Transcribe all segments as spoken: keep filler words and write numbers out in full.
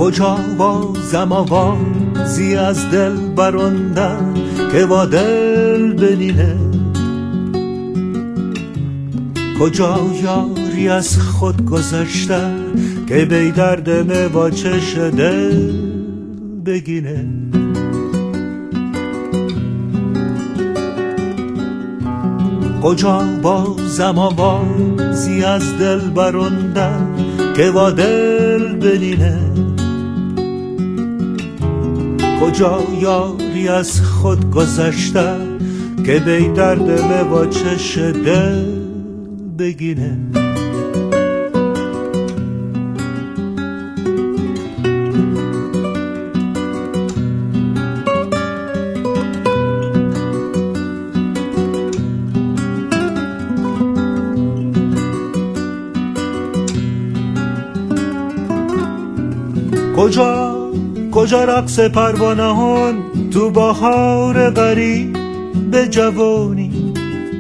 کجا بازم آوازی از دل براندن که با دل بنینه، کجا یاری از خود گذشته که بی درد مه با چش دل بگینه. کجا بازم آوازی از دل براندن که با دل بنینه، کجا یاری از خود گذشته که بی درد مه با چش دل بگینه. کجا کجا رقص پروانه‌هان تو بهار غریب به جوانی،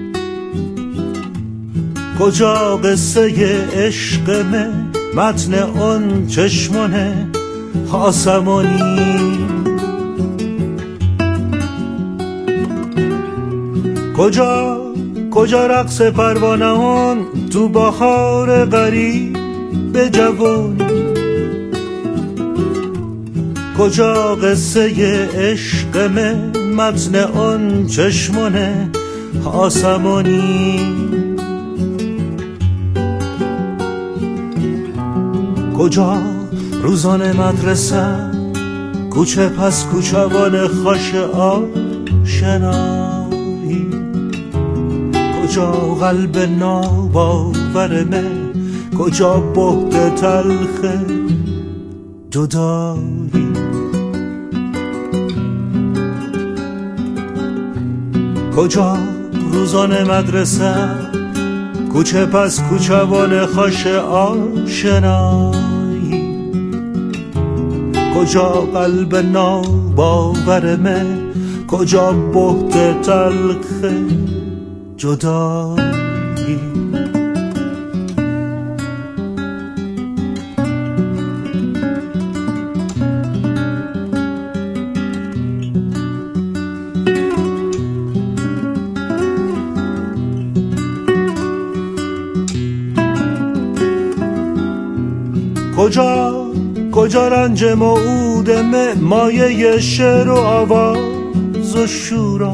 کجا قصه عشق من متن اون چشمانه آسمانی، کجا کجا رقص پروانه‌هان تو بهار غریب به جوانی، کجا قصه عشق من متن اون چشمانه آسمانی، کجا روزان مدرسه کوچه پس کوچوان خوش آشنایی، کجا قلب ناباور من، کجا بهت تلخ جدایی، کجا روزان مدرسه کوچه پس کوچوان خوش آشنایی، کجا قلب ناباور من، کجا بهت تلخ جدایی. کجا کجا رنج موعود مه مایه شعر و آواز و شورا،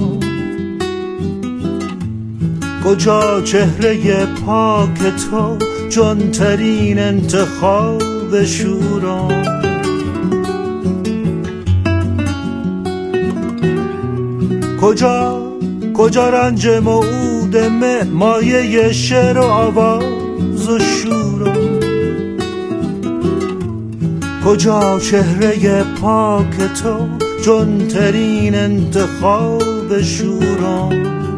کجا چهره پاک تو جانترین انتخاب شورا، کجا کجا رنج موعود مه مایه شعر و آواز و شورا، کجا چهره پاک تو جانترین انتخاب شورا،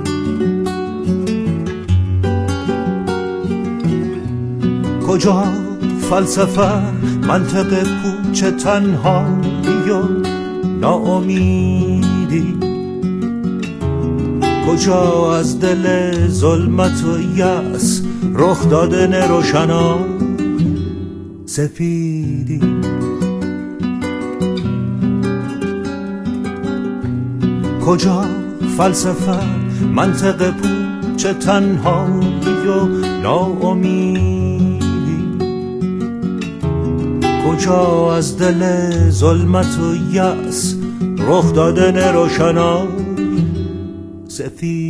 کجا فلسفه منطق پوچ تنهایی و ناامیدی، کجا از دل ظلمت و یأس رخ دادن روشنا سفیدی، کجا فلسفه منطق پوچ تنهایی و ناامیدی، کجا از دل ظلمت و یأس رخ دادن روشنا سفید.